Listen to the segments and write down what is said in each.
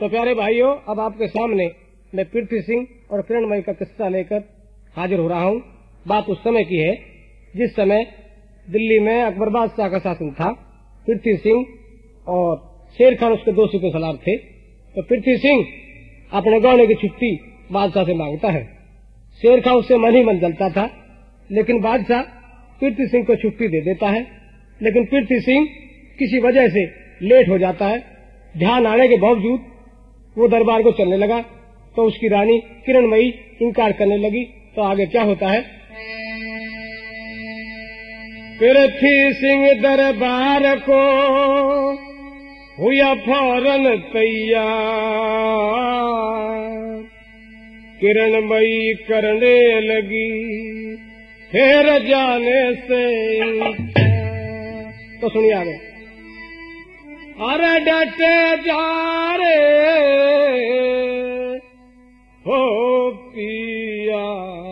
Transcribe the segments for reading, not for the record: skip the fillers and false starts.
तो प्यारे भाइयों, अब आपके सामने मैं पृथ्वी सिंह और किरणमयी का किस्सा लेकर हाजिर हो रहा हूँ। बात उस समय की है जिस समय दिल्ली में अकबर बादशाह का शासन था। पृथ्वी सिंह और शेर खान उसके दो सिपह सलार थे। तो पृथ्वी सिंह अपने गौने की छुट्टी बादशाह से मांगता है। शेर खान उससे मन ही मन जलता था, लेकिन बादशाह पृथ्वी सिंह को छुट्टी दे देता है। लेकिन पृथ्वी सिंह किसी वजह से लेट हो जाता है। ध्यान आने के बावजूद वो दरबार को चलने लगा तो उसकी रानी किरणमयी इनकार करने लगी। तो आगे क्या होता है? पृथ्वी सिंह दरबार को हुआ फौरन तैयार, किरणमयी करने लगी फिर जाने से। तो सुनिए आगे। अरे डटे जा रे हो पिया,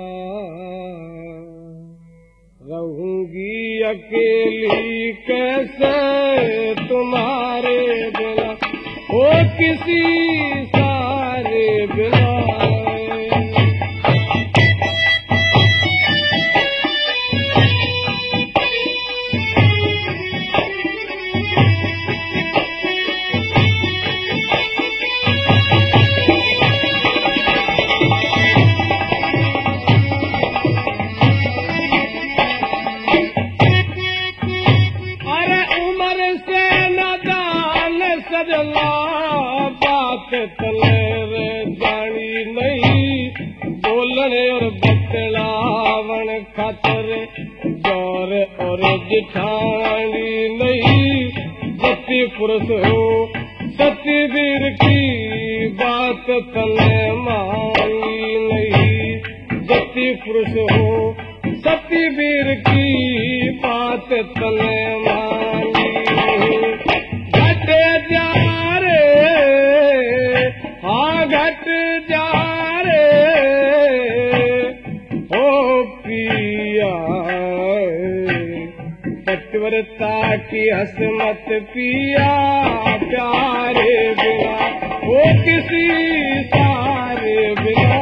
रहूंगी अकेली कैसे तुम्हारे बिना, हो किसी सारे बिना। जानी नहीं बोलने और बतलावन खातर, दौर और जिठानी नहीं सती पुरुष हो सती वीर की बात तले मानी नहीं। सती पुरुष हो सती वीर की बात तले मानी। घटे जा घट जा रे ओ पिया, पतिव्रता की हसमत पिया, प्यारे बिना वो किसी सारे बिना।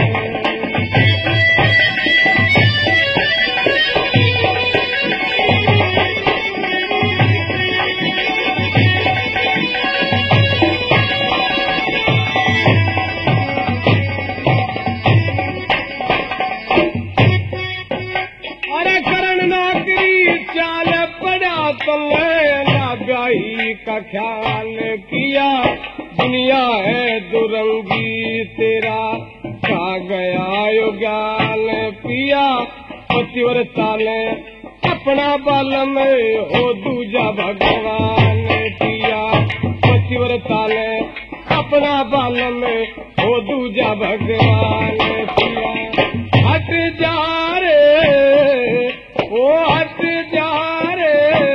का ख्याल किया, दुनिया है दुरंगी तेरा खा गया युगाल पिया। पतिव्रता ने अपना बाल में हो दूजा भगवान पिया। पतिव्रता ने अपना बाल में हो दूजा भगवान पिया। हट जा रे ओ हट जा रे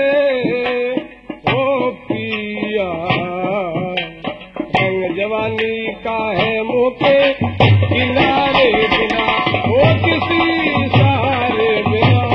जवानी का है मोके किनारे बिना, वो किसी सहारे बिना।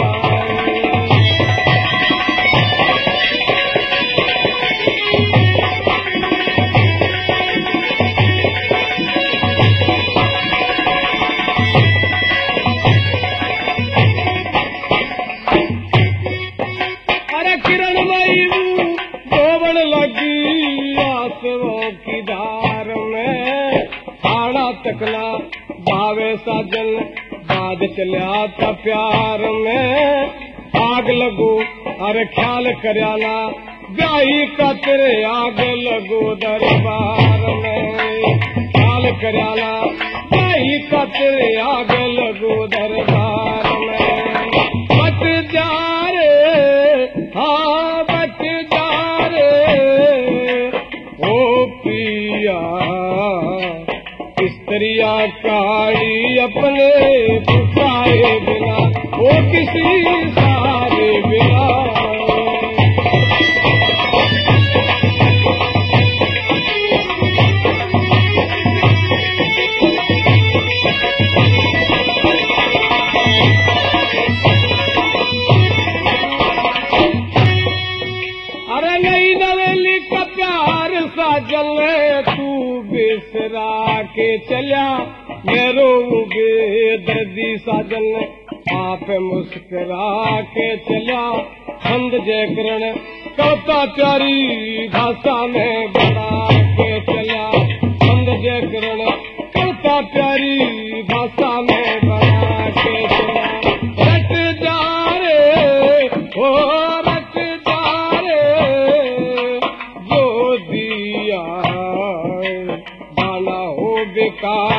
अरे किरणमयी गोवन लगी आंसुओं की धार में, खाना तकला भावे साजन बाद चलिया था प्यार में। आग लगो अरे ख्याल करयाला ब्याही का तेरे, आग लगो दरबार में। ख्याल करयाला ब्याही का तेरे, आग लगो दरबार में। बच जा रे हाँ बच जा रे ओ पिया, स्त्रिया काली अपने पुकारे बिना, वो किसी सारे बिना। अरे नई नवेली का प्यार साजन तू बिसरा के चलिया मैं रोऊंगे दर्दी साजन आप मुस्कुरा के चलिया बंद जय करण कविता प्यारी भाषा में बड़ा के चलिया बंद जय करण कविता प्यारी भाषा में बड़ा के चलिया रट जा रे ओ रट जा रे जो दिया दाना हो बेकार